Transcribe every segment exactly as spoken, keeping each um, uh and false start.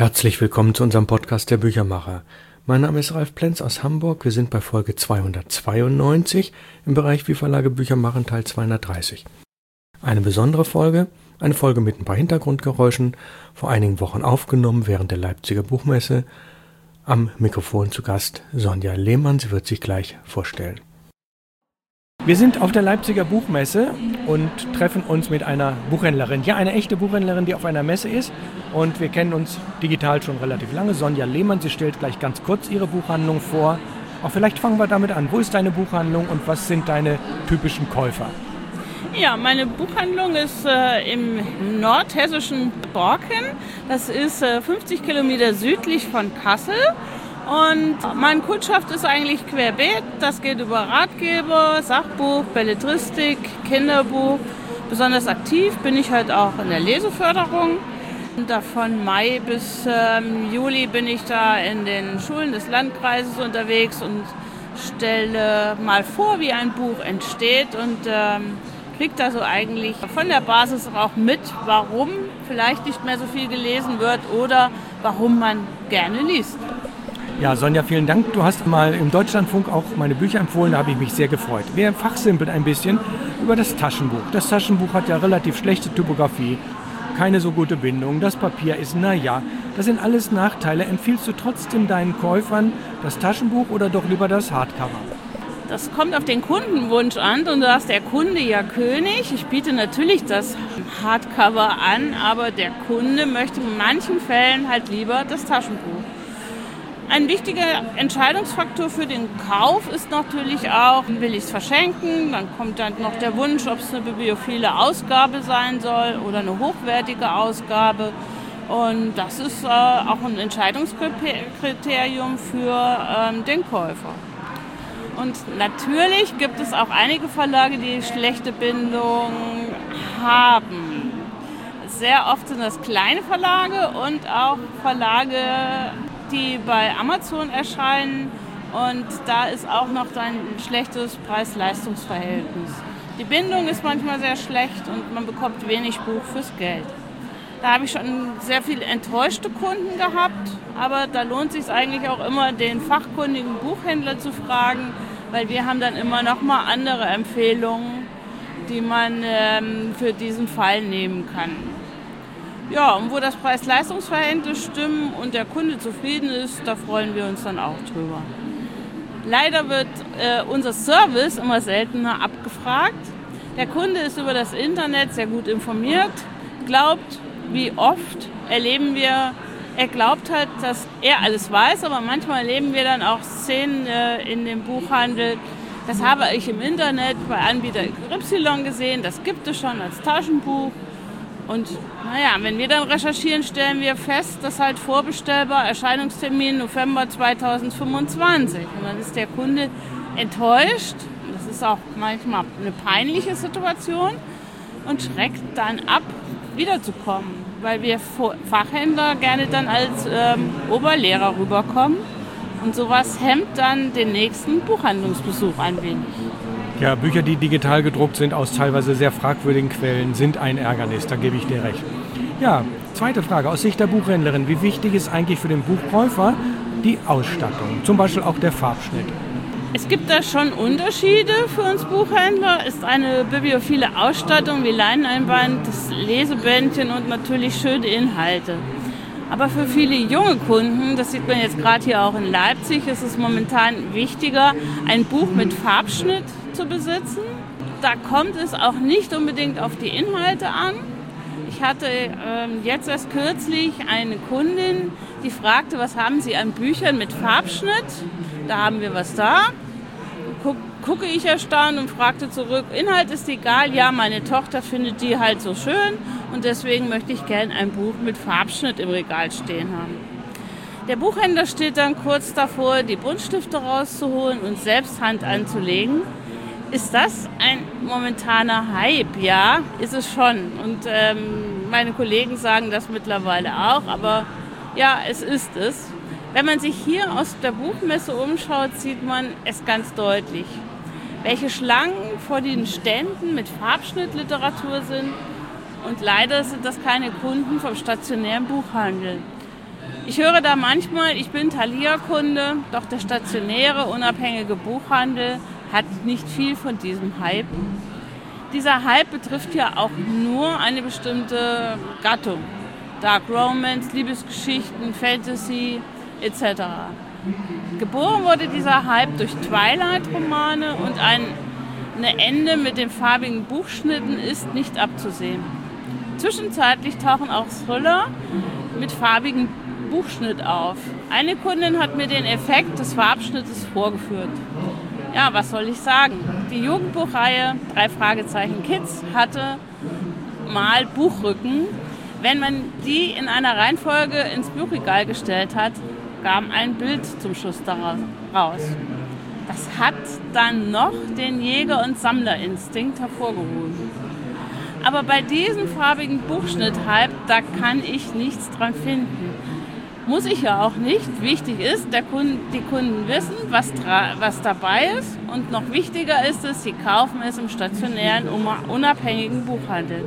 Herzlich willkommen zu unserem Podcast der Büchermacher. Mein Name ist Ralf Plenz aus Hamburg. Wir sind bei Folge zweihundertzweiundneunzig im Bereich Wie Verlage Bücher machen, Teil zweihundertdreißig. Eine besondere Folge, eine Folge mit ein paar Hintergrundgeräuschen, vor einigen Wochen aufgenommen während der Leipziger Buchmesse. Am Mikrofon zu Gast Sonja Lehmann, sie wird sich gleich vorstellen. Wir sind auf der Leipziger Buchmesse und treffen uns mit einer Buchhändlerin. Ja, eine echte Buchhändlerin, die auf einer Messe ist. Und wir kennen uns digital schon relativ lange. Sonja Lehmann, sie stellt gleich ganz kurz ihre Buchhandlung vor. Auch vielleicht fangen wir damit an. Wo ist deine Buchhandlung und was sind deine typischen Käufer? Ja, meine Buchhandlung ist äh, im nordhessischen Borken. Das ist äh, fünfzig Kilometer südlich von Kassel. Und meine Kundschaft ist eigentlich querbeet. Das geht über Ratgeber, Sachbuch, Belletristik, Kinderbuch. Besonders aktiv bin ich halt auch in der Leseförderung. Und da von Mai bis ähm, Juli bin ich da in den Schulen des Landkreises unterwegs und stelle mal vor, wie ein Buch entsteht und ähm, kriege da so eigentlich von der Basis auch mit, warum vielleicht nicht mehr so viel gelesen wird oder warum man gerne liest. Ja, Sonja, vielen Dank. Du hast mal im Deutschlandfunk auch meine Bücher empfohlen, da habe ich mich sehr gefreut. Wir fachsimpeln ein bisschen über das Taschenbuch. Das Taschenbuch hat ja relativ schlechte Typografie, keine so gute Bindung, das Papier ist, naja, das sind alles Nachteile. Empfiehlst du trotzdem deinen Käufern das Taschenbuch oder doch lieber das Hardcover? Das kommt auf den Kundenwunsch an und da ist der Kunde ja König. Ich biete natürlich das Hardcover an, aber der Kunde möchte in manchen Fällen halt lieber das Taschenbuch. Ein wichtiger Entscheidungsfaktor für den Kauf ist natürlich auch, will ich es verschenken, dann kommt dann noch der Wunsch, ob es eine bibliophile Ausgabe sein soll oder eine hochwertige Ausgabe. Und das ist äh, auch ein Entscheidungskriterium für ähm, den Käufer. Und natürlich gibt es auch einige Verlage, die schlechte Bindung haben. Sehr oft sind das kleine Verlage und auch Verlage, die bei Amazon erscheinen, und da ist auch noch ein schlechtes Preis-Leistungs-Verhältnis. Die Bindung ist manchmal sehr schlecht und man bekommt wenig Buch fürs Geld. Da habe ich schon sehr viele enttäuschte Kunden gehabt, aber da lohnt es sich eigentlich auch immer, den fachkundigen Buchhändler zu fragen, weil wir haben dann immer noch mal andere Empfehlungen, die man ähm, für diesen Fall nehmen kann. Ja, und wo das Preis-Leistungs-Verhältnis stimmt und der Kunde zufrieden ist, da freuen wir uns dann auch drüber. Leider wird äh, unser Service immer seltener abgefragt. Der Kunde ist über das Internet sehr gut informiert, glaubt, wie oft erleben wir, er glaubt halt, dass er alles weiß, aber manchmal erleben wir dann auch Szenen äh, in dem Buchhandel. Das habe ich im Internet bei Anbieter X Y gesehen, das gibt es schon als Taschenbuch. Und naja, wenn wir dann recherchieren, stellen wir fest, dass halt vorbestellbar Erscheinungstermin November zweitausendfünfundzwanzig. Und dann ist der Kunde enttäuscht. Das ist auch manchmal eine peinliche Situation und schreckt dann ab, wiederzukommen, weil wir Fachhändler gerne dann als ähm, Oberlehrer rüberkommen. Und sowas hemmt dann den nächsten Buchhandlungsbesuch ein wenig. Ja, Bücher, die digital gedruckt sind, aus teilweise sehr fragwürdigen Quellen, sind ein Ärgernis, da gebe ich dir recht. Ja, zweite Frage, aus Sicht der Buchhändlerin, wie wichtig ist eigentlich für den Buchkäufer die Ausstattung, zum Beispiel auch der Farbschnitt? Es gibt da schon Unterschiede für uns Buchhändler. Ist eine bibliophile Ausstattung wie Leineneinband, das Lesebändchen und natürlich schöne Inhalte. Aber für viele junge Kunden, das sieht man jetzt gerade hier auch in Leipzig, ist es momentan wichtiger, ein Buch mit Farbschnitt zu besitzen. Da kommt es auch nicht unbedingt auf die Inhalte an. Ich hatte ähm, jetzt erst kürzlich eine Kundin, die fragte, was haben Sie an Büchern mit Farbschnitt? Da haben wir was da. Guck, gucke ich erstaunt und fragte zurück, Inhalt ist egal, ja, meine Tochter findet die halt so schön und deswegen möchte ich gerne ein Buch mit Farbschnitt im Regal stehen haben. Der Buchhändler steht dann kurz davor, die Buntstifte rauszuholen und selbst Hand anzulegen. Ist das ein momentaner Hype? Ja, ist es schon. Und ähm, meine Kollegen sagen das mittlerweile auch, aber ja, es ist es. Wenn man sich hier aus der Buchmesse umschaut, sieht man es ganz deutlich. Welche Schlangen vor den Ständen mit Farbschnittliteratur sind. Und leider sind das keine Kunden vom stationären Buchhandel. Ich höre da manchmal, ich bin Thalia-Kunde, doch der stationäre, unabhängige Buchhandel hat nicht viel von diesem Hype. Dieser Hype betrifft ja auch nur eine bestimmte Gattung. Dark Romance, Liebesgeschichten, Fantasy et cetera. Geboren wurde dieser Hype durch Twilight-Romane und ein Ende mit den farbigen Buchschnitten ist nicht abzusehen. Zwischenzeitlich tauchen auch Thriller mit farbigem Buchschnitt auf. Eine Kundin hat mir den Effekt des Farbschnittes vorgeführt. Ja, was soll ich sagen? Die Jugendbuchreihe drei Fragezeichen Kids hatte mal Buchrücken. Wenn man die in einer Reihenfolge ins Buchregal gestellt hat, kam ein Bild zum Schluss daraus raus. Das hat dann noch den Jäger- und Sammlerinstinkt hervorgerufen. Aber bei diesem farbigen Buchschnitt-Hype, da kann ich nichts dran finden. Muss ich ja auch nicht. Wichtig ist, der Kunde, die Kunden wissen, was, was dabei ist. Und noch wichtiger ist es, sie kaufen es im stationären, unabhängigen Buchhandel.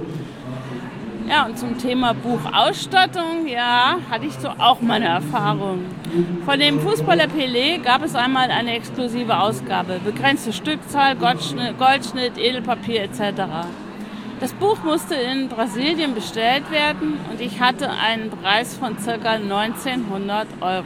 Ja, und zum Thema Buchausstattung, ja, hatte ich so auch meine Erfahrung. Von dem Fußballer Pelé gab es einmal eine exklusive Ausgabe. Begrenzte Stückzahl, Goldschnitt, Goldschnitt Edelpapier et cetera. Das Buch musste in Brasilien bestellt werden und ich hatte einen Preis von ca. neunzehnhundert Euro.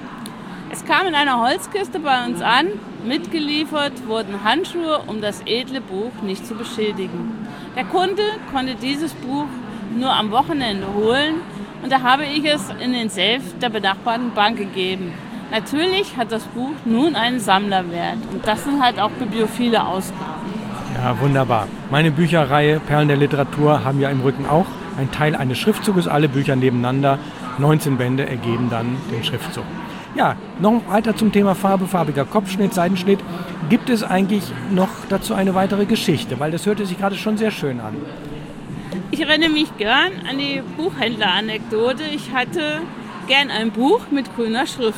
Es kam in einer Holzkiste bei uns an, mitgeliefert wurden Handschuhe, um das edle Buch nicht zu beschädigen. Der Kunde konnte dieses Buch nur am Wochenende holen und da habe ich es in den Safe der benachbarten Bank gegeben. Natürlich hat das Buch nun einen Sammlerwert und das sind halt auch bibliophile Ausgaben. Ja, wunderbar. Meine Bücherreihe Perlen der Literatur haben ja im Rücken auch einen Teil eines Schriftzuges, alle Bücher nebeneinander. neunzehn Bände ergeben dann den Schriftzug. Ja, noch weiter zum Thema Farbe, farbiger Kopfschnitt, Seitenschnitt. Gibt es eigentlich noch dazu eine weitere Geschichte? Weil das hörte sich gerade schon sehr schön an. Ich erinnere mich gern an die Buchhändler-Anekdote. Ich hatte gern ein Buch mit grüner Schrift.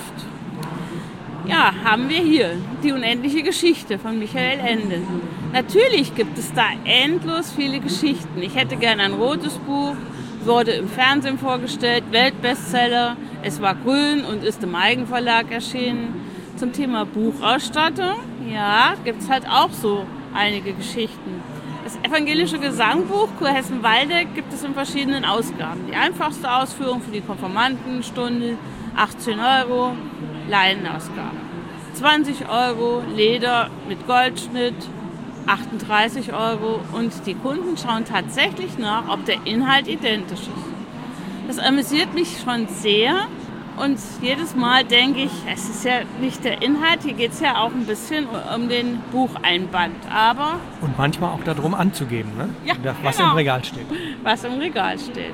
Ja, haben wir hier die unendliche Geschichte von Michael Ende. Natürlich gibt es da endlos viele Geschichten. Ich hätte gern ein rotes Buch, wurde im Fernsehen vorgestellt, Weltbestseller. Es war grün und ist im Eigenverlag erschienen. Zum Thema Buchausstattung, ja, gibt es halt auch so einige Geschichten. Das evangelische Gesangbuch Kurhessen-Waldeck gibt es in verschiedenen Ausgaben. Die einfachste Ausführung für die Konfirmandenstunde, achtzehn Euro, Laienausgabe. zwanzig Euro, Leder mit Goldschnitt, achtunddreißig Euro. Und die Kunden schauen tatsächlich nach, ob der Inhalt identisch ist. Das amüsiert mich schon sehr. Und jedes Mal denke ich, es ist ja nicht der Inhalt, hier geht es ja auch ein bisschen um den Bucheinband. Aber und manchmal auch darum anzugeben, ne? Ja, das, was genau. im Regal steht. Was im Regal steht.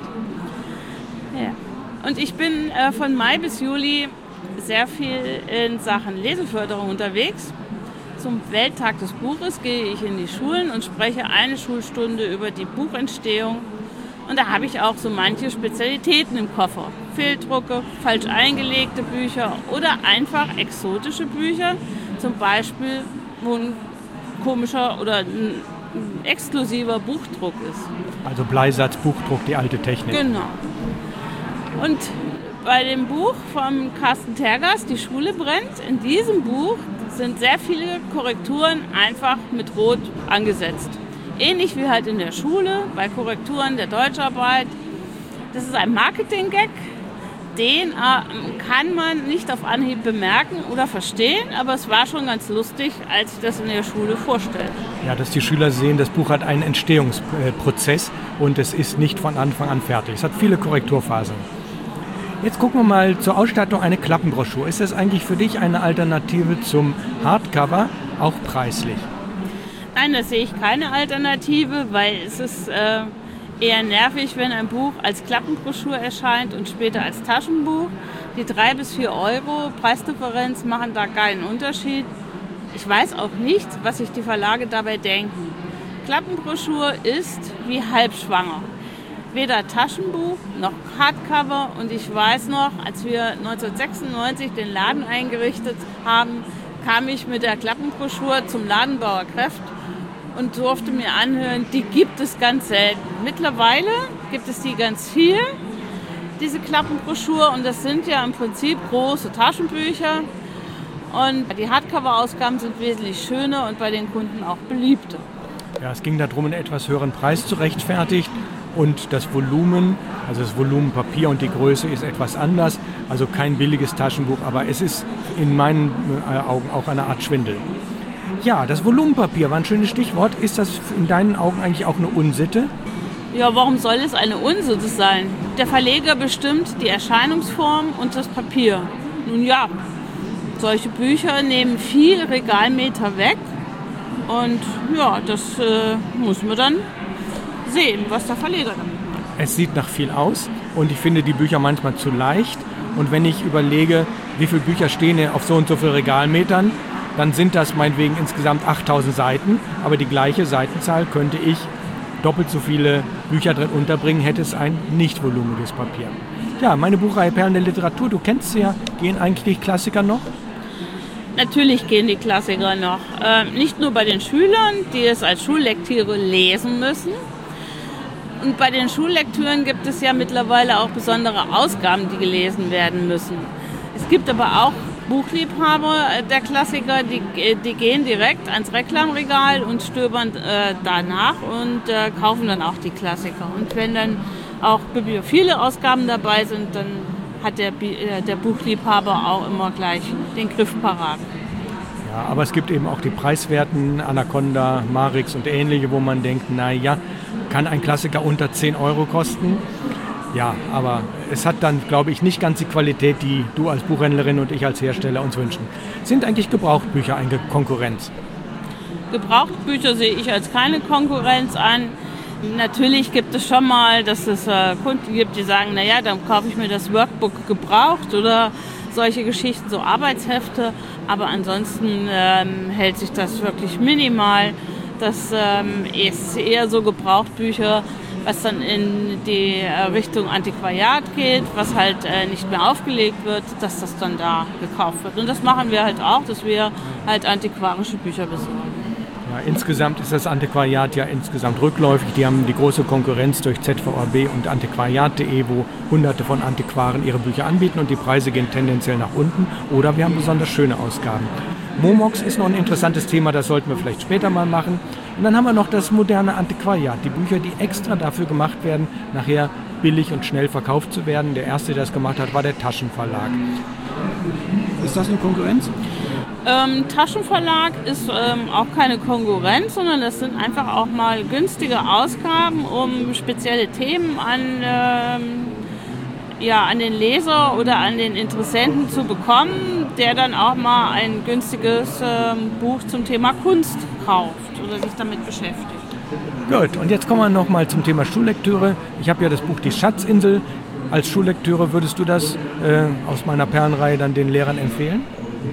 Ja. Und ich bin äh, von Mai bis Juli sehr viel in Sachen Leseförderung unterwegs. Zum Welttag des Buches gehe ich in die Schulen und spreche eine Schulstunde über die Buchentstehung. Und da habe ich auch so manche Spezialitäten im Koffer. Fehldrucke, falsch eingelegte Bücher oder einfach exotische Bücher. Zum Beispiel, wo ein komischer oder ein exklusiver Buchdruck ist. Also Bleisatz, Buchdruck, die alte Technik. Genau. Und bei dem Buch von Carsten Tergas, Die Schule brennt, in diesem Buch sind sehr viele Korrekturen einfach mit Rot angesetzt. Ähnlich wie halt in der Schule, bei Korrekturen der Deutscharbeit. Das ist ein Marketing-Gag, den äh, kann man nicht auf Anhieb bemerken oder verstehen, aber es war schon ganz lustig, als ich das in der Schule vorstellte. Ja, dass die Schüler sehen, das Buch hat einen Entstehungsprozess und es ist nicht von Anfang an fertig. Es hat viele Korrekturphasen. Jetzt gucken wir mal zur Ausstattung, eine Klappenbroschüre. Ist das eigentlich für dich eine Alternative zum Hardcover, auch preislich? Nein, da sehe ich keine Alternative, weil es ist äh, eher nervig, wenn ein Buch als Klappenbroschüre erscheint und später als Taschenbuch. Die drei bis vier Euro Preisdifferenz machen da keinen Unterschied. Ich weiß auch nicht, was sich die Verlage dabei denken. Klappenbroschüre ist wie halbschwanger. Weder Taschenbuch noch Hardcover. Und ich weiß noch, als wir neunzehnhundertsechsundneunzig den Laden eingerichtet haben, kam ich mit der Klappenbroschüre zum Ladenbauer Kreft und durfte mir anhören, die gibt es ganz selten. Mittlerweile gibt es die ganz viel. diese Klappenbroschur. Und das sind ja im Prinzip große Taschenbücher. Und die Hardcover-Ausgaben sind wesentlich schöner und bei den Kunden auch beliebter. Ja, es ging darum, einen etwas höheren Preis zu rechtfertigen. Und das Volumen, also das Volumen Papier und die Größe ist etwas anders. Also kein billiges Taschenbuch, aber es ist in meinen Augen auch eine Art Schwindel. Ja, das Volumenpapier war ein schönes Stichwort. Ist das in deinen Augen eigentlich auch eine Unsitte? Ja, warum soll es eine Unsitte sein? Der Verleger bestimmt die Erscheinungsform und das Papier. Nun ja, solche Bücher nehmen viel Regalmeter weg. Und ja, das äh, muss man dann sehen, was der Verleger damit macht. Es sieht nach viel aus und ich finde die Bücher manchmal zu leicht. Und wenn ich überlege, wie viele Bücher stehen auf so und so vielen Regalmetern, dann sind das meinetwegen insgesamt achttausend Seiten. Aber die gleiche Seitenzahl könnte ich doppelt so viele Bücher drin unterbringen, hätte es ein nicht volumiges Papier. Ja, meine Buchreihe Perlen der Literatur, du kennst sie ja, gehen eigentlich die Klassiker noch? Natürlich gehen die Klassiker noch. Ähm, nicht nur bei den Schülern, die es als Schullektüre lesen müssen. Und bei den Schullektüren gibt es ja mittlerweile auch besondere Ausgaben, die gelesen werden müssen. Es gibt aber auch Buchliebhaber der Klassiker, die, die gehen direkt ans Reklamregal und stöbern äh, danach und äh, kaufen dann auch die Klassiker. Und wenn dann auch bibliophile Ausgaben dabei sind, dann hat der, äh, der Buchliebhaber auch immer gleich den Griff parat. Ja, aber es gibt eben auch die preiswerten Anaconda, Marix und ähnliche, wo man denkt, naja, kann ein Klassiker unter zehn Euro kosten? Ja, aber es hat dann, glaube ich, nicht ganz die Qualität, die du als Buchhändlerin und ich als Hersteller uns wünschen. Sind eigentlich Gebrauchtbücher eine Konkurrenz? Gebrauchtbücher sehe ich als keine Konkurrenz an. Natürlich gibt es schon mal, dass es äh, Kunden gibt, die sagen, naja, dann kaufe ich mir das Workbook gebraucht oder solche Geschichten, so Arbeitshefte. Aber ansonsten ähm, hält sich das wirklich minimal. Das ähm, ist eher so Gebrauchtbücher, was dann in die äh, Richtung Antiquariat geht, was halt äh, nicht mehr aufgelegt wird, dass das dann da gekauft wird. Und das machen wir halt auch, dass wir halt antiquarische Bücher besorgen. Ja, insgesamt ist das Antiquariat ja insgesamt rückläufig. Die haben die große Konkurrenz durch Z V A B und antiquariat punkt de, wo hunderte von Antiquaren ihre Bücher anbieten und die Preise gehen tendenziell nach unten. Oder wir haben besonders schöne Ausgaben. Momox ist noch ein interessantes Thema, das sollten wir vielleicht später mal machen. Und dann haben wir noch das moderne Antiquariat, die Bücher, die extra dafür gemacht werden, nachher billig und schnell verkauft zu werden. Der erste, der das gemacht hat, war der Taschenverlag. Ist das eine Konkurrenz? Ähm, Taschenverlag ist ähm, auch keine Konkurrenz, sondern das sind einfach auch mal günstige Ausgaben, um spezielle Themen an, ähm, ja, an den Leser oder an den Interessenten zu bekommen, der dann auch mal ein günstiges ähm, Buch zum Thema Kunst kauft oder sich damit beschäftigt. Gut, und jetzt kommen wir nochmal zum Thema Schullektüre. Ich habe ja das Buch Die Schatzinsel. Als Schullektüre würdest du das äh, aus meiner Perlenreihe dann den Lehrern empfehlen?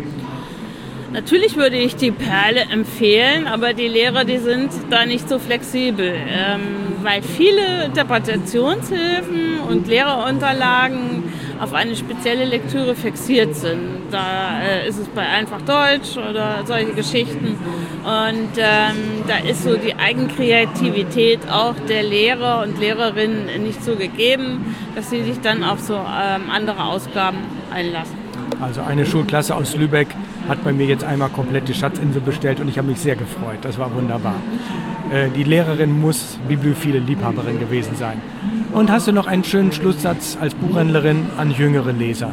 Natürlich würde ich die Perle empfehlen, aber die Lehrer, die sind da nicht so flexibel, ähm, weil viele Interpretationshilfen und Lehrerunterlagen auf eine spezielle Lektüre fixiert sind. Da äh, ist es bei Einfach Deutsch oder solche Geschichten und ähm, da ist so die Eigenkreativität auch der Lehrer und Lehrerinnen nicht so gegeben, dass sie sich dann auf so ähm, andere Ausgaben einlassen. Also eine Schulklasse aus Lübeck hat bei mir jetzt einmal komplett die Schatzinsel bestellt und ich habe mich sehr gefreut. Das war wunderbar. Äh, die Lehrerin muss bibliophile Liebhaberin gewesen sein. Und hast du noch einen schönen Schlusssatz als Buchhändlerin an jüngere Leser?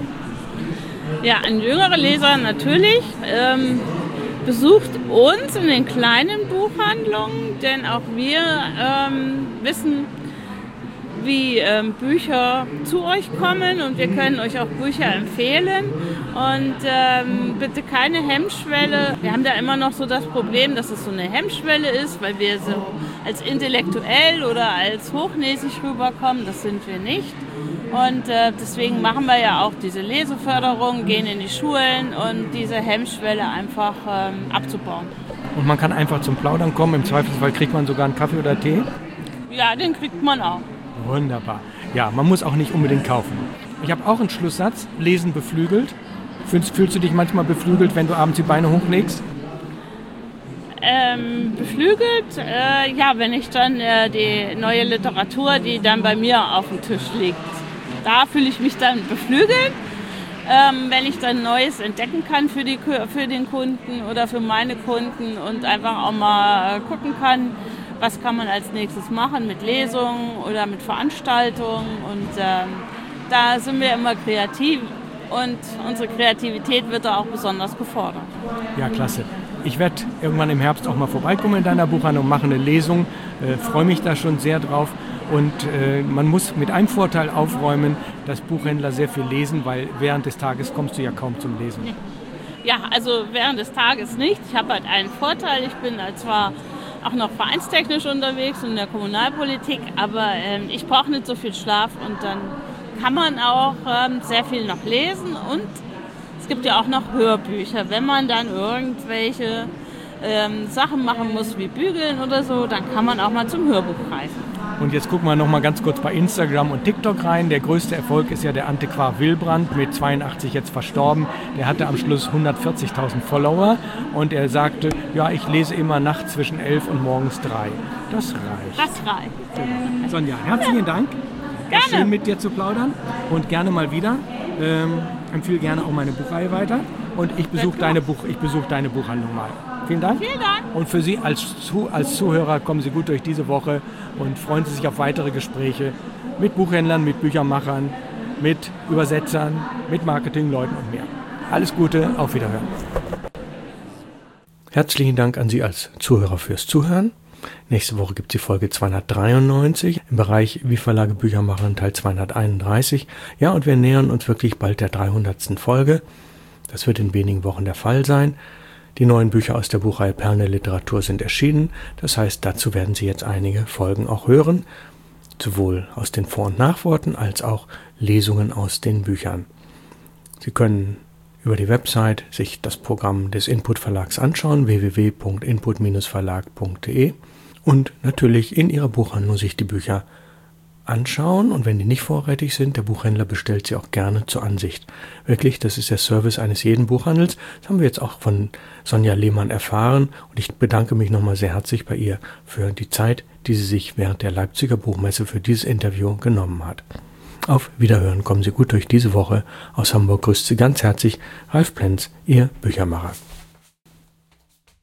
Ja, an jüngere Leser natürlich. Ähm, besucht uns in den kleinen Buchhandlungen, denn auch wir ähm, wissen, wie ähm, Bücher zu euch kommen und wir können euch auch Bücher empfehlen und ähm, bitte keine Hemmschwelle. Wir haben da immer noch so das Problem, dass es so eine Hemmschwelle ist, weil wir so als intellektuell oder als hochnäsig rüberkommen, das sind wir nicht und äh, deswegen machen wir ja auch diese Leseförderung, gehen in die Schulen und diese Hemmschwelle einfach ähm, abzubauen. Und man kann einfach zum Plaudern kommen, im Zweifelsfall kriegt man sogar einen Kaffee oder Tee? Ja, den kriegt man auch. Wunderbar. Ja, man muss auch nicht unbedingt kaufen. Ich habe auch einen Schlusssatz, Lesen beflügelt. Fühlst, fühlst du dich manchmal beflügelt, wenn du abends die Beine hochlegst? Ähm, beflügelt? Äh, ja, wenn ich dann äh, die neue Literatur, die dann bei mir auf dem Tisch liegt, da fühle ich mich dann beflügelt, ähm, wenn ich dann Neues entdecken kann für, die, für den Kunden oder für meine Kunden und einfach auch mal gucken kann, was kann man als nächstes machen mit Lesungen oder mit Veranstaltungen. Und ähm, da sind wir immer kreativ und unsere Kreativität wird da auch besonders gefordert. Ja, klasse. Ich werde irgendwann im Herbst auch mal vorbeikommen in deiner Buchhandlung, mache eine Lesung, äh, freue mich da schon sehr drauf. Und äh, man muss mit einem Vorteil aufräumen, dass Buchhändler sehr viel lesen, weil während des Tages kommst du ja kaum zum Lesen. Ja, also während des Tages nicht. Ich habe halt einen Vorteil, ich bin zwar auch noch vereinstechnisch unterwegs in der Kommunalpolitik, aber ähm, ich brauche nicht so viel Schlaf und dann kann man auch ähm, sehr viel noch lesen und es gibt ja auch noch Hörbücher. Wenn man dann irgendwelche ähm, Sachen machen muss wie bügeln oder so, dann kann man auch mal zum Hörbuch greifen. Und jetzt gucken wir noch mal ganz kurz bei Instagram und TikTok rein. Der größte Erfolg ist ja der Antiquar Wilbrand, mit zweiundachtzig jetzt verstorben. Der hatte am Schluss hundertvierzigtausend Follower und er sagte, ja, ich lese immer nachts zwischen elf und morgens drei. Das reicht. Das reicht. Ja. Sonja, herzlichen Dank. Gerne. Schön mit dir zu plaudern und gerne mal wieder. Ähm, empfehle gerne auch meine Buchreihe weiter und ich besuche deine, Buch, ich besuch deine Buchhandlung mal. Vielen Dank. Vielen Dank. Und für Sie als, Zu- als Zuhörer kommen Sie gut durch diese Woche und freuen Sie sich auf weitere Gespräche mit Buchhändlern, mit Büchermachern, mit Übersetzern, mit Marketingleuten und mehr. Alles Gute, auf Wiederhören. Herzlichen Dank an Sie als Zuhörer fürs Zuhören. Nächste Woche gibt es die Folge zweihundertdreiundneunzig im Bereich Wie Verlage Bücher machen, Teil zweihunderteinunddreißig. Ja, und wir nähern uns wirklich bald der dreihundertsten Folge. Das wird in wenigen Wochen der Fall sein. Die neuen Bücher aus der Buchreihe Perlen der Literatur sind erschienen. Das heißt, dazu werden Sie jetzt einige Folgen auch hören. Sowohl aus den Vor- und Nachworten als auch Lesungen aus den Büchern. Sie können über die Website sich das Programm des Input Verlags anschauen, w w w punkt input verlag punkt de, und natürlich in Ihrer Buchhandlung sich die Bücher anschauen, und wenn die nicht vorrätig sind, der Buchhändler bestellt sie auch gerne zur Ansicht. Wirklich, das ist der Service eines jeden Buchhandels. Das haben wir jetzt auch von Sonja Lehmann erfahren, und ich bedanke mich nochmal sehr herzlich bei ihr für die Zeit, die sie sich während der Leipziger Buchmesse für dieses Interview genommen hat. Auf Wiederhören, kommen Sie gut durch diese Woche. Aus Hamburg grüßt Sie ganz herzlich Ralf Plenz, Ihr Büchermacher.